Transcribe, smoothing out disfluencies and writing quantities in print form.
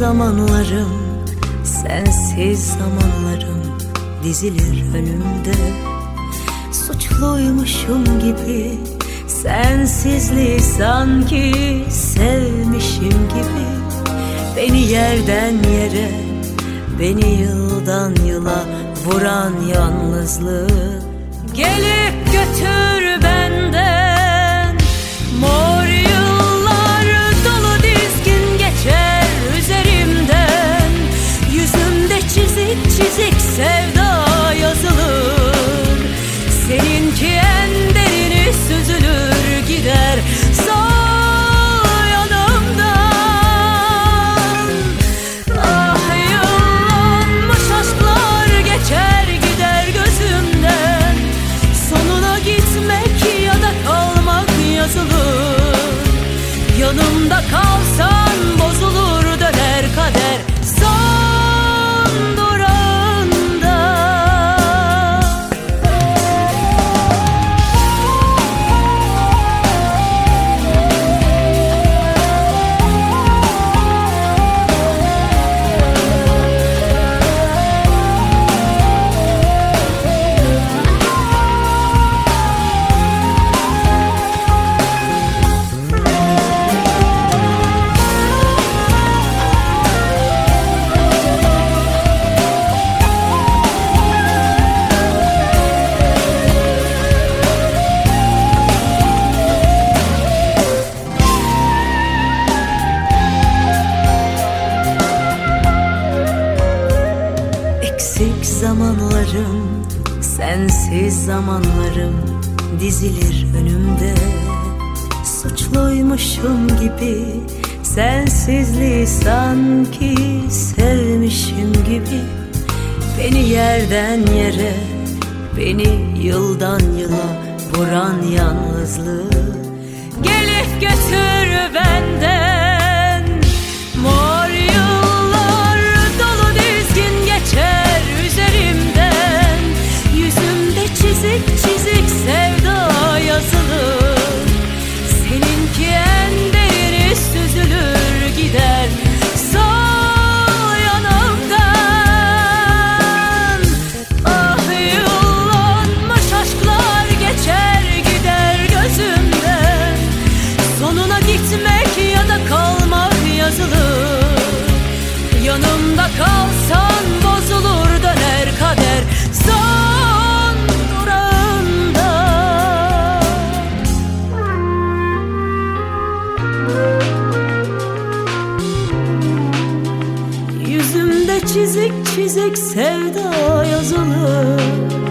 zamanlarım, sensiz zamanlarım dizilir önümde. Suçluymuşum gibi, sensizliği sanki sevmişim gibi. Beni yerden yere, beni yıldan yıla vuran yalnızlığı gelip götür benden. Mor yıllar dolu dizgin geçer üzerimden. Yüzümde çizik çizik sevda yazılır. Seninki en derini süzülür gider sol yanımdan. Ah, yıllanmış aşklar geçer gider gözümden. Sonuna gitmek ya da kalmak yazılır. Yanımda kalsan bozulur döner kader son durağında. Eksik zamanlarım, sensiz zamanlarım dizilir önümde. Suçluymuşum gibi, sensizliği sanki sevmişim gibi. Beni yerden yere, beni yıldan yıla vuran yalnızlığı gelip götür benden. Mor yıllar dolu dizgin geçer üzerimden. Yüzümde çizik çizik sevda yazılır. Seninki en derini süzülür gider sol yanımdan. Ah, yıllanmış aşklar geçer gider gözümden. Sonuna gitmek ya da kalmak yazılır. Yanımda kalsan bozulur döner kader son durağında. Yüzümde çizik çizik sevda yazılır.